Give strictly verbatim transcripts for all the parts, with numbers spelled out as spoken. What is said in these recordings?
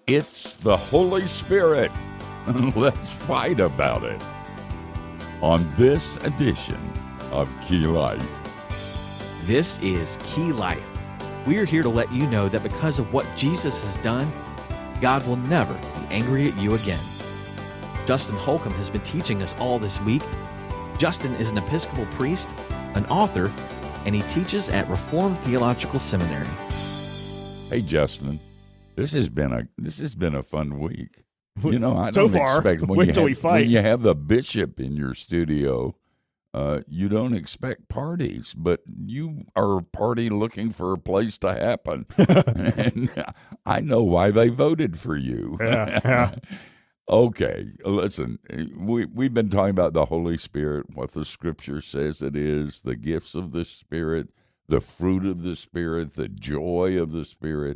It's the Holy Spirit. Let's fight about it. On this edition of Key Life. This is Key Life. We are here to let you know that because of what Jesus has done, God will never be angry at you again. Justin Holcomb has been teaching us all this week. Justin is an Episcopal priest, an author, and he teaches at Reformed Theological Seminary. Hey, Justin. This has been a this has been a fun week. You know, I so don't far, expect when wait you till have, we fight. when you have the bishop in your studio, uh, you don't expect parties, but you are a party looking for a place to happen. And I know why they voted for you. Yeah, yeah. Okay, listen, we, we've been talking about the Holy Spirit, what the Scripture says it is, the gifts of the Spirit, the fruit of the Spirit, the joy of the Spirit.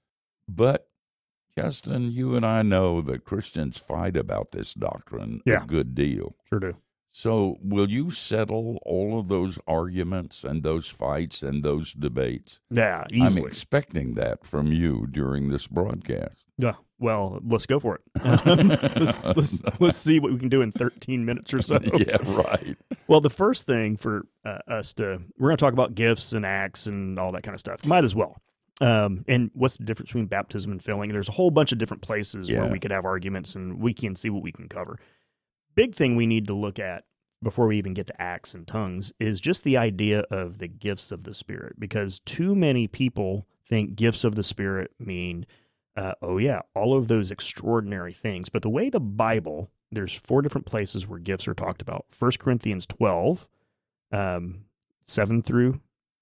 But, Justin, you and I know that Christians fight about this doctrine Yeah. a good deal. Sure do. So will you settle all of those arguments and those fights and those debates? Yeah, I'm easily. expecting that from you during this broadcast. Yeah. Well, let's go for it. let's, let's, let's see what we can do in thirteen minutes or so. Yeah, right. Well, the first thing for uh, us to, we're going to talk about gifts and acts and all that kind of stuff. Might as well. Um, and what's the difference between baptism and filling? There's a whole bunch of different places Yeah. where we could have arguments, and we can see what we can cover. Big thing we need to look at before we even get to acts and tongues is just the idea of the gifts of the Spirit, because too many people think gifts of the Spirit mean, uh, oh yeah, all of those extraordinary things. But the way the Bible, there's four different places where gifts are talked about. First Corinthians twelve, um, seven through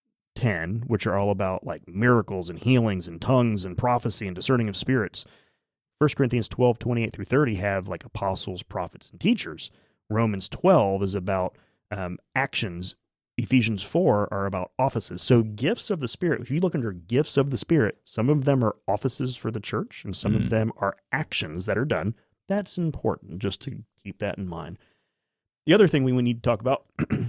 ten, which are all about like miracles and healings and tongues and prophecy and discerning of spirits. First Corinthians twelve, twenty-eight through thirty have like apostles, prophets, and teachers. Romans twelve is about um, actions. Ephesians four are about offices. So gifts of the Spirit, if you look under gifts of the Spirit, some of them are offices for the church and some Mm. of them are actions that are done. That's important just to keep that in mind. The other thing we need to talk about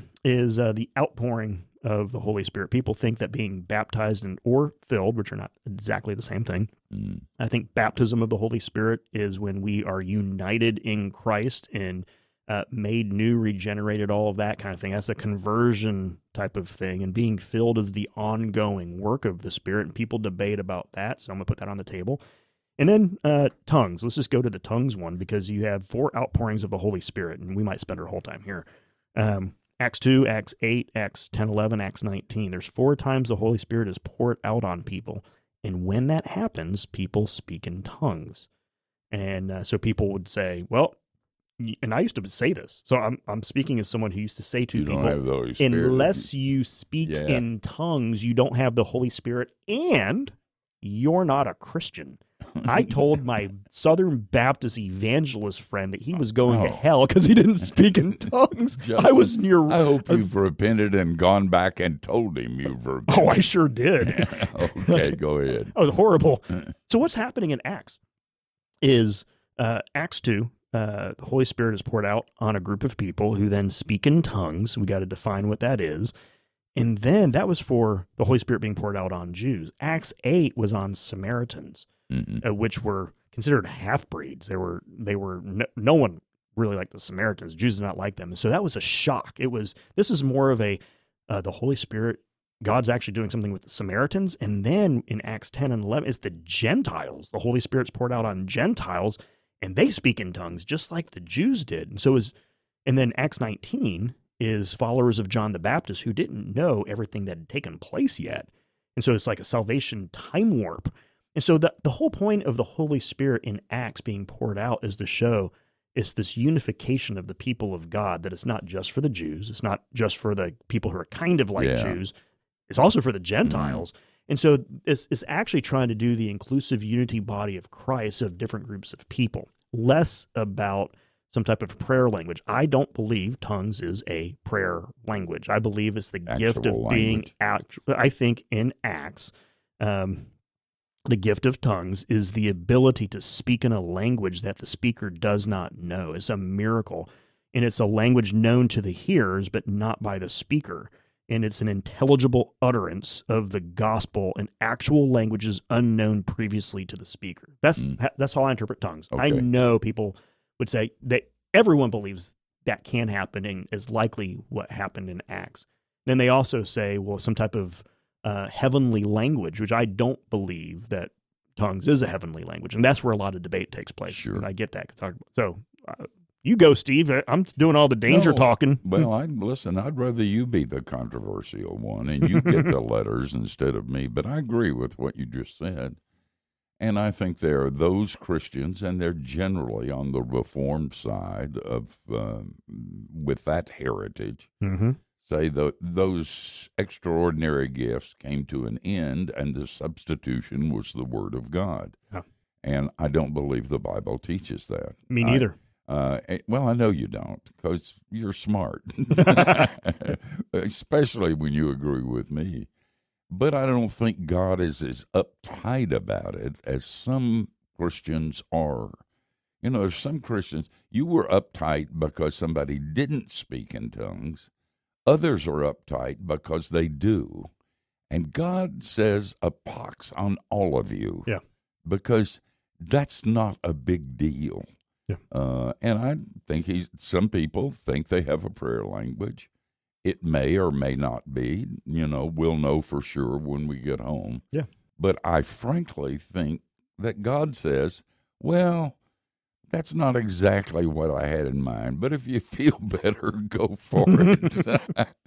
is uh, the outpouring of the Holy Spirit. People think that being baptized and or filled, which are not exactly the same thing. Mm. I think baptism of the Holy Spirit is when we are united in Christ and uh, made new, regenerated, all of that kind of thing. That's a conversion type of thing. And being filled is the ongoing work of the Spirit. And people debate about that, so I'm going to put that on the table. And then uh, tongues. Let's just go to the tongues one, because you have four outpourings of the Holy Spirit, and we might spend our whole time here. Um, Acts two, Acts eight, Acts ten, eleven, Acts nineteen. There's four times the Holy Spirit is poured out on people. And when that happens, people speak in tongues. And uh, so people would say, well, y- and I used to say this. So I'm I'm speaking as someone who used to say to You people, don't have the Holy Spirit. unless you speak Yeah. in tongues, you don't have the Holy Spirit, and you're not a Christian. I told my Southern Baptist evangelist friend that he was going to Oh. hell because he didn't speak in tongues. I was near. I hope you've repented and gone back and told him you've repented. Oh, I sure did. Okay, go ahead. That was horrible. So what's happening in Acts is uh, Acts two, uh, the Holy Spirit is poured out on a group of people who then speak in tongues. We got to define what that is. And then that was for the Holy Spirit being poured out on Jews. Acts eight was on Samaritans, Mm-mm. uh, which were considered half-breeds. They were, they were no, no one really liked the Samaritans. Jews did not like them. And so that was a shock. It was, this is more of a, uh, the Holy Spirit, God's actually doing something with the Samaritans. And then in Acts ten and eleven, it's the Gentiles. The Holy Spirit's poured out on Gentiles, and they speak in tongues just like the Jews did. And so is, and then Acts nineteen is followers of John the Baptist who didn't know everything that had taken place yet. And so it's like a salvation time warp. And so the, the whole point of the Holy Spirit in Acts being poured out is to show it's this unification of the people of God, that it's not just for the Jews. It's not just for the people who are kind of like Yeah. Jews. It's also for the Gentiles. And so it's, it's actually trying to do the inclusive unity body of Christ of different groups of people, less about some type of prayer language. I don't believe tongues is a prayer language. I believe it's the gift of Actual being, language. act, I think in Acts, um, the gift of tongues is the ability to speak in a language that the speaker does not know. It's a miracle. And it's a language known to the hearers, but not by the speaker. and it's an intelligible utterance of the gospel in actual languages unknown previously to the speaker. That's Mm. that's how I interpret tongues. I Okay. know people would say that everyone believes that can happen and is likely what happened in Acts. Then they also say, well, some type of uh, heavenly language, which I don't believe that tongues is a heavenly language, and that's where a lot of debate takes place. Sure. And I get that. So uh, you go, Steve. I'm doing all the danger No. talking. Well, I listen. I'd rather you be the controversial one, and you get the letters instead of me. But I agree with what you just said, and I think there are those Christians, and they're generally on the Reformed side of um, with that heritage. Mm-hmm. Say that those extraordinary gifts came to an end, and the substitution was the Word of God. Yeah. And I don't believe the Bible teaches that. Me I- neither. Uh, eh, well, I know you don't, because you're smart, especially when you agree with me. But I don't think God is as uptight about it as some Christians are. You know, there's some Christians, you were uptight because somebody didn't speak in tongues. Others are uptight because they do. And God says a pox on all of you. Yeah. Because that's not a big deal. Yeah. Uh, and I think he's, some people think they have a prayer language. It may or may not be. You know, we'll know for sure when we get home. Yeah. But I frankly think that God says, well, that's not exactly what I had in mind, but if you feel better, go for it.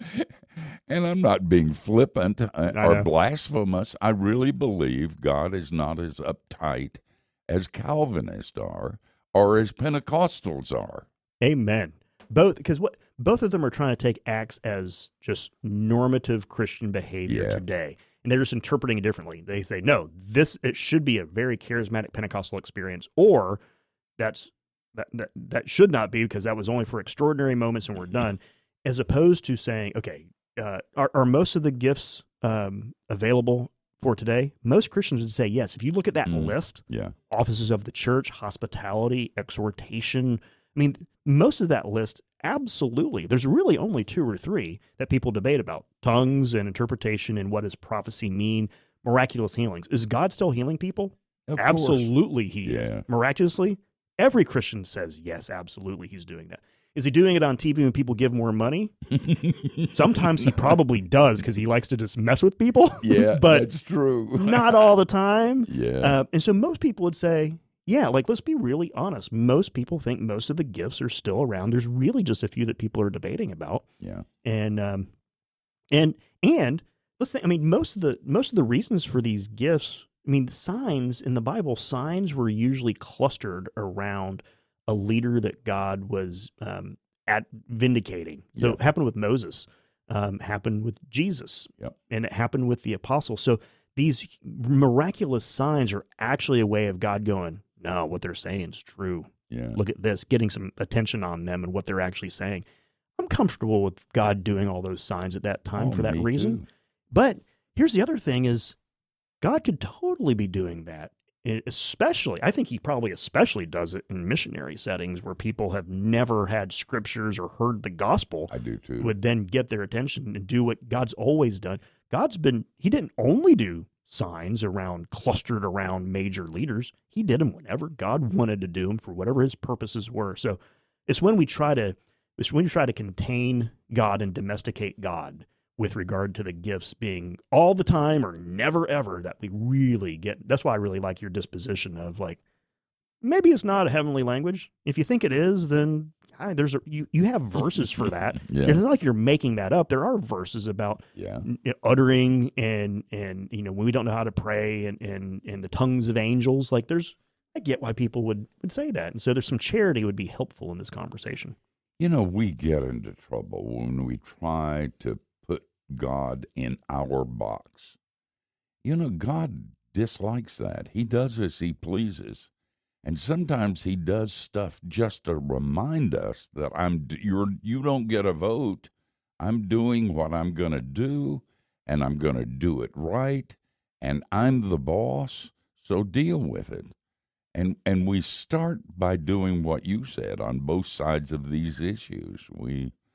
And I'm not being flippant uh, or know. blasphemous. I really believe God is not as uptight as Calvinists are or as Pentecostals are. Amen. Both, because what both of them are trying to take Acts as just normative Christian behavior Yeah. today, and they're just interpreting it differently. They say, no, this it should be a very charismatic Pentecostal experience, or that's that that, that should not be, because that was only for extraordinary moments and we're done, as opposed to saying, okay, uh, are, are most of the gifts um, available for today? Most Christians would say yes. If you look at that Mm. list, Yeah. offices of the church, hospitality, exhortation. I mean, most of that list, absolutely. There's really only two or three that people debate about: tongues and interpretation, and what does prophecy mean, miraculous healings. Is God still healing people? Of course. Absolutely he Yeah. is. Miraculously? Every Christian says, yes, absolutely he's doing that. Is he doing it on T V when people give more money? Sometimes he probably does, because he likes to just mess with people. Yeah, but that's true. not all the time. Yeah. Uh, and so most people would say, yeah, like, let's be really honest. Most people think most of the gifts are still around. There's really just a few that people are debating about. yeah. And um, and and let's think. I mean, most of the most of the reasons for these gifts. I mean, the signs in the Bible, signs were usually clustered around a leader that God was um, at vindicating. So Yeah. it happened with Moses, um, happened with Jesus, Yep. and it happened with the apostles. So these miraculous signs are actually a way of God going, no, what they're saying is true. Yeah. Look at this, getting some attention on them and what they're actually saying. I'm comfortable with God doing all those signs at that time Oh, for that me reason. too. But here's the other thing is God could totally be doing that. And especially, I think he probably especially does it in missionary settings where people have never had scriptures or heard the gospel, I do too. would then get their attention and do what God's always done. God's been, he didn't only do signs around, clustered around major leaders. He did them whenever God wanted to do them for whatever his purposes were. So it's when we try to, it's when you try to contain God and domesticate God with regard to the gifts being all the time or never ever that we really get. That's why I really like your disposition of like, maybe it's not a heavenly language. If you think it is, then hi, there's a, you, you have verses for that. Yeah. It's not like you're making that up. There are verses about Yeah. you know, uttering and, and, you know, when we don't know how to pray and, and, and the tongues of angels. Like there's, I get why people would, would say that. And so there's some charity would be helpful in this conversation. You know, we get into trouble when we try to put God in our box. You know, God dislikes that. He does as he pleases. And sometimes he does stuff just to remind us that I'm you're you don't get a vote. I'm doing what I'm going to do, and I'm going to do it right, and I'm the boss, so deal with it. And and we start by doing what you said on both sides of these issues. We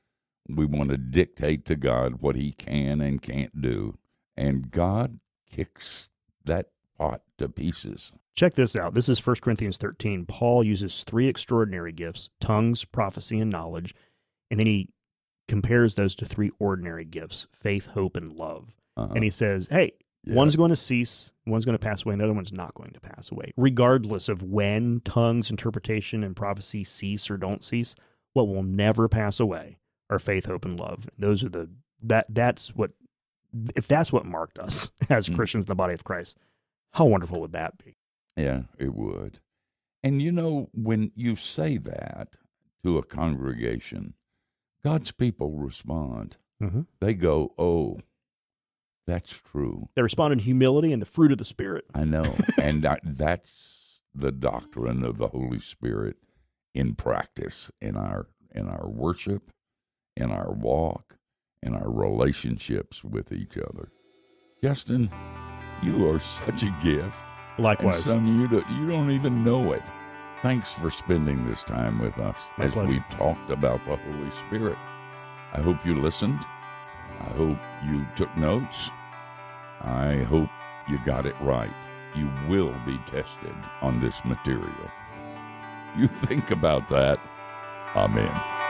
We want to dictate to God what he can and can't do. And God kicks that pot to pieces. Check this out. This is First Corinthians thirteen. Paul uses three extraordinary gifts, tongues, prophecy, and knowledge. And then he compares those to three ordinary gifts, faith, hope, and love. Uh-huh. And he says, hey, yeah. one's going to cease, one's going to pass away, and the other one's not going to pass away. Regardless of when tongues, interpretation, and prophecy cease or don't cease, what will never pass away are faith, hope, and love. Those are the, that that's what, if that's what marked us as mm. Christians in the body of Christ, how wonderful would that be? Yeah, it would. And you know, when you say that to a congregation, God's people respond. Mm-hmm. They go, oh, that's true. They respond in humility and the fruit of the Spirit. I know. And that, that's the doctrine of the Holy Spirit in practice, in our in our worship, in our walk, in our relationships with each other. Justin, you are such a gift. Likewise. And some you, do, you don't even know it. Thanks for spending this time with us My as pleasure. we talked about the Holy Spirit. I hope you listened. I hope you took notes. I hope you got it right. You will be tested on this material. You think about that. Amen.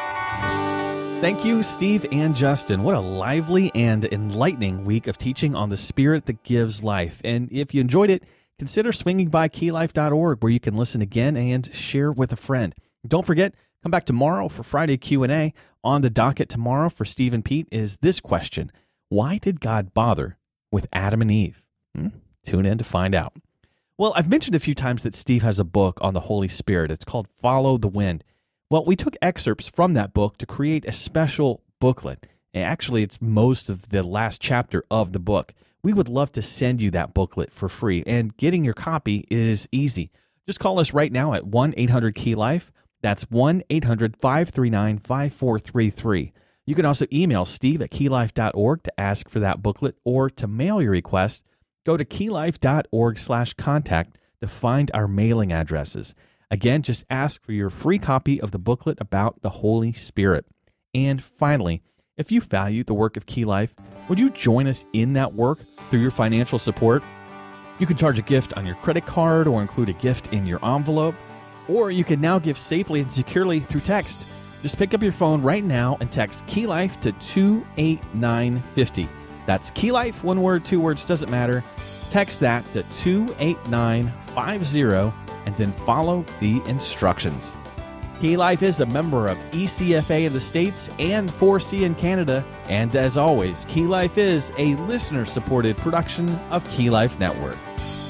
Thank you, Steve and Justin. What a lively and enlightening week of teaching on the Spirit that gives life. And if you enjoyed it, consider swinging by key life dot org, where you can listen again and share with a friend. Don't forget, come back tomorrow for Friday Q and A. On the docket tomorrow for Steve and Pete is this question: why did God bother with Adam and Eve? Hmm? Tune in to find out. Well, I've mentioned a few times that Steve has a book on the Holy Spirit. It's called Follow the Wind. Well, we took excerpts from that book to create a special booklet. And actually, it's most of the last chapter of the book. We would love to send you that booklet for free, and getting your copy is easy. Just call us right now at one eight hundred key life. That's one eight hundred five three nine five four three three. You can also email steve at key life dot org to ask for that booklet, or to mail your request, go to key life dot org slash contact to find our mailing addresses. Again, just ask for your free copy of the booklet about the Holy Spirit. And finally, if you value the work of Key Life, would you join us in that work through your financial support? You can charge a gift on your credit card or include a gift in your envelope, or you can now give safely and securely through text. Just pick up your phone right now and text Key Life to two eight nine five zero. That's Key Life, one word, two words, doesn't matter. Text that to two eight nine five zero and then follow the instructions. Key Life is a member of E C F A in the States and four C in Canada. And as always, Key Life is a listener-supported production of Key Life Network.